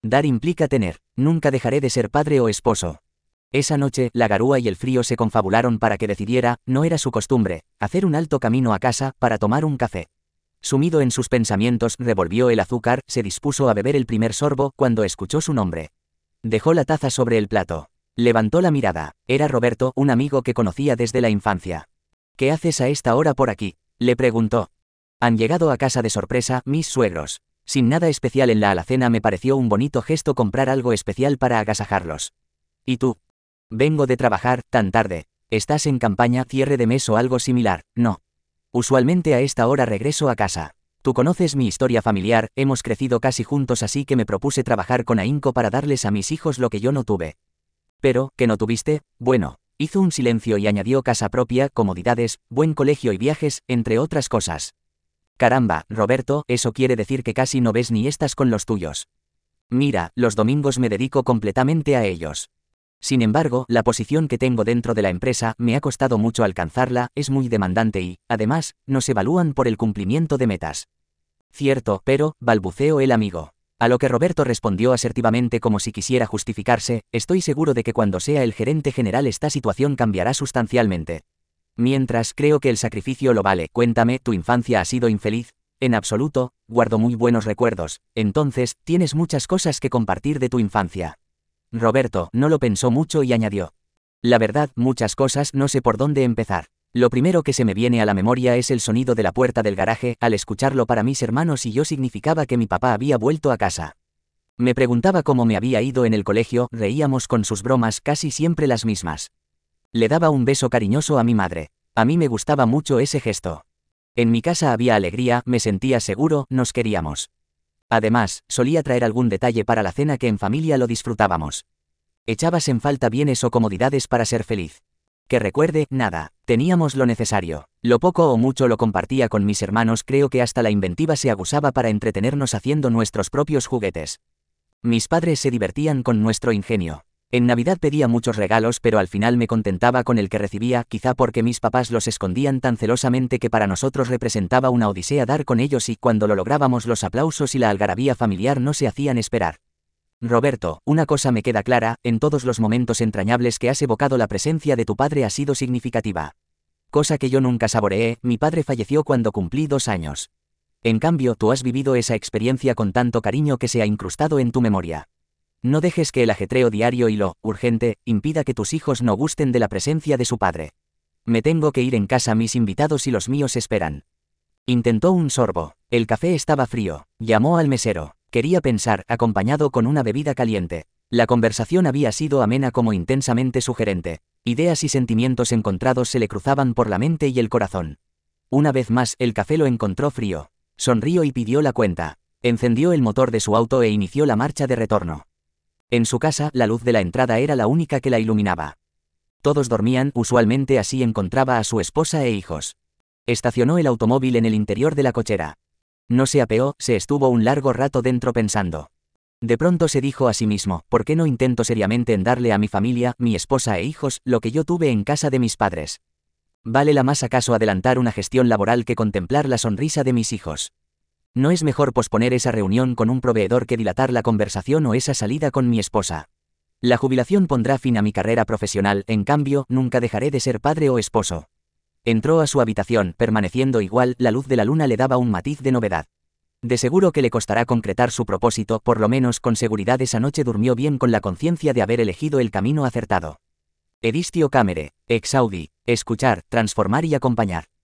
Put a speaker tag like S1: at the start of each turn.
S1: Dar implica tener. Nunca dejaré de ser padre o esposo. Esa noche, la garúa y el frío se confabularon para que decidiera, no era su costumbre, hacer un alto camino a casa para tomar un café. Sumido en sus pensamientos, revolvió el azúcar, se dispuso a beber el primer sorbo cuando escuchó su nombre. Dejó la taza sobre el plato. Levantó la mirada. Era Roberto, un amigo que conocía desde la infancia. ¿Qué haces a esta hora por aquí?, le preguntó. Han llegado a casa de sorpresa, mis suegros. Sin nada especial en la alacena me pareció un bonito gesto comprar algo especial para agasajarlos. ¿Y tú? Vengo de trabajar, tan tarde. ¿Estás en campaña, cierre de mes o algo similar? No. Usualmente a esta hora regreso a casa. Tú conoces mi historia familiar, hemos crecido casi juntos, así que me propuse trabajar con ahínco para darles a mis hijos lo que yo no tuve. Pero, ¿qué no tuviste? Bueno, hizo un silencio y añadió: casa propia, comodidades, buen colegio y viajes, entre otras cosas. Caramba, Roberto, eso quiere decir que casi no ves ni estás con los tuyos. Mira, los domingos me dedico completamente a ellos. Sin embargo, la posición que tengo dentro de la empresa me ha costado mucho alcanzarla, es muy demandante y, además, nos evalúan por el cumplimiento de metas. Cierto, pero, balbuceó el amigo. A lo que Roberto respondió asertivamente como si quisiera justificarse: estoy seguro de que cuando sea el gerente general esta situación cambiará sustancialmente. Mientras, creo que el sacrificio lo vale. Cuéntame, ¿tu infancia ha sido infeliz? En absoluto, guardo muy buenos recuerdos. Entonces, tienes muchas cosas que compartir de tu infancia. Roberto no lo pensó mucho y añadió: la verdad, muchas cosas, no sé por dónde empezar. Lo primero que se me viene a la memoria es el sonido de la puerta del garaje. Al escucharlo para mis hermanos y yo significaba que mi papá había vuelto a casa. Me preguntaba cómo me había ido en el colegio, reíamos con sus bromas, casi siempre las mismas. Le daba un beso cariñoso a mi madre. A mí me gustaba mucho ese gesto. En mi casa había alegría, me sentía seguro, nos queríamos. Además, solía traer algún detalle para la cena que en familia lo disfrutábamos. ¿Echabas en falta bienes o comodidades para ser feliz? Que recuerde, nada. Teníamos lo necesario. Lo poco o mucho lo compartía con mis hermanos, creo que hasta la inventiva se aguzaba para entretenernos haciendo nuestros propios juguetes. Mis padres se divertían con nuestro ingenio. En Navidad pedía muchos regalos, pero al final me contentaba con el que recibía, quizá porque mis papás los escondían tan celosamente que para nosotros representaba una odisea dar con ellos, y cuando lo lográbamos los aplausos y la algarabía familiar no se hacían esperar. Roberto, una cosa me queda clara: en todos los momentos entrañables que has evocado la presencia de tu padre ha sido significativa. Cosa que yo nunca saboreé. Mi padre falleció cuando cumplí 2 años. En cambio, tú has vivido esa experiencia con tanto cariño que se ha incrustado en tu memoria. No dejes que el ajetreo diario y lo urgente impida que tus hijos no gusten de la presencia de su padre. Me tengo que ir en casa, mis invitados y los míos esperan. Intentó un sorbo. El café estaba frío. Llamó al mesero. Quería pensar, acompañado con una bebida caliente. La conversación había sido amena como intensamente sugerente. Ideas y sentimientos encontrados se le cruzaban por la mente y el corazón. Una vez más, el café lo encontró frío. Sonrió y pidió la cuenta. Encendió el motor de su auto e inició la marcha de retorno. En su casa, la luz de la entrada era la única que la iluminaba. Todos dormían, usualmente así encontraba a su esposa e hijos. Estacionó el automóvil en el interior de la cochera. No se apeó, se estuvo un largo rato dentro pensando. De pronto se dijo a sí mismo: ¿por qué no intento seriamente en darle a mi familia, mi esposa e hijos, lo que yo tuve en casa de mis padres? ¿Vale la más acaso adelantar una gestión laboral que contemplar la sonrisa de mis hijos? ¿No es mejor posponer esa reunión con un proveedor que dilatar la conversación o esa salida con mi esposa? La jubilación pondrá fin a mi carrera profesional, en cambio, nunca dejaré de ser padre o esposo. Entró a su habitación, permaneciendo igual, la luz de la luna le daba un matiz de novedad. De seguro que le costará concretar su propósito, por lo menos con seguridad esa noche durmió bien con la conciencia de haber elegido el camino acertado. Edistio Camere, ex audi, escuchar, transformar y acompañar.